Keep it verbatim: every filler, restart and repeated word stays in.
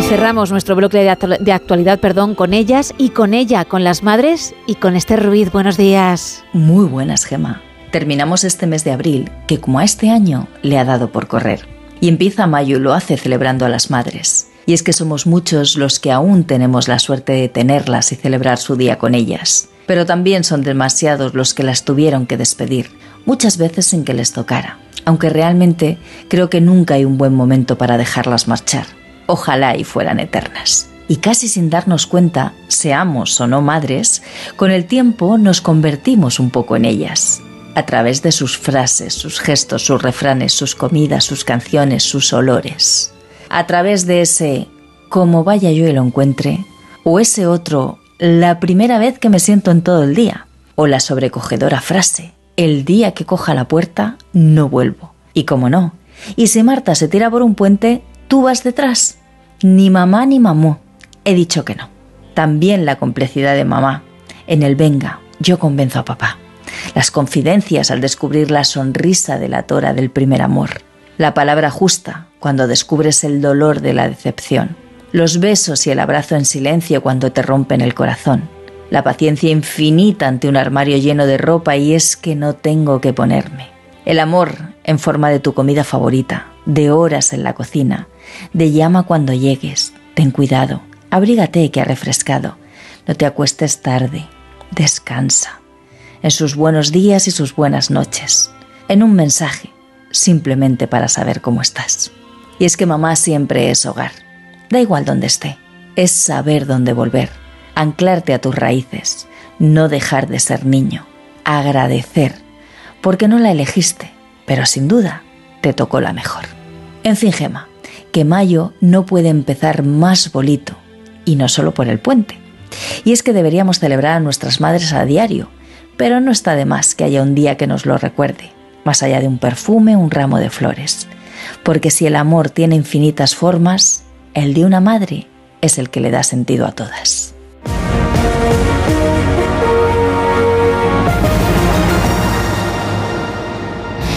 Cerramos nuestro bloque de, actu- de actualidad, perdón, con ellas y con ella, con las madres y con Esther Ruiz. Buenos días. Muy buenas, Gema. Terminamos este mes de abril, que como a este año le ha dado por correr. Y empieza mayo y lo hace celebrando a las madres. Y es que somos muchos los que aún tenemos la suerte de tenerlas y celebrar su día con ellas. Pero también son demasiados los que las tuvieron que despedir, muchas veces sin que les tocara. Aunque realmente creo que nunca hay un buen momento para dejarlas marchar. Ojalá y fueran eternas. Y casi sin darnos cuenta, seamos o no madres, con el tiempo nos convertimos un poco en ellas. A través de sus frases, sus gestos, sus refranes, sus comidas, sus canciones, sus olores. A través de ese como vaya yo y lo encuentre, o ese otro la primera vez que me siento en todo el día, o la sobrecogedora frase el día que coja la puerta no vuelvo. Y cómo no, y si Marta se tira por un puente, ¿tú vas detrás? Ni mamá ni mamú. He dicho que no. También la complicidad de mamá en el venga, yo convenzo a papá. Las confidencias al descubrir la sonrisa delatora del primer amor. La palabra justa cuando descubres el dolor de la decepción. Los besos y el abrazo en silencio cuando te rompen el corazón. La paciencia infinita ante un armario lleno de ropa y es que no tengo que ponerme. El amor en forma de tu comida favorita, de horas en la cocina, de llama cuando llegues, ten cuidado, abrígate que ha refrescado, no te acuestes tarde, descansa. En sus buenos días y sus buenas noches, en un mensaje, simplemente para saber cómo estás. Y es que mamá siempre es hogar, da igual dónde esté, es saber dónde volver, anclarte a tus raíces, no dejar de ser niño, agradecer, porque no la elegiste, pero sin duda te tocó la mejor. En fin, Gema, que mayo no puede empezar más bonito, y no solo por el puente. Y es que deberíamos celebrar a nuestras madres a diario, pero no está de más que haya un día que nos lo recuerde, más allá de un perfume, un ramo de flores. Porque si el amor tiene infinitas formas, el de una madre es el que le da sentido a todas.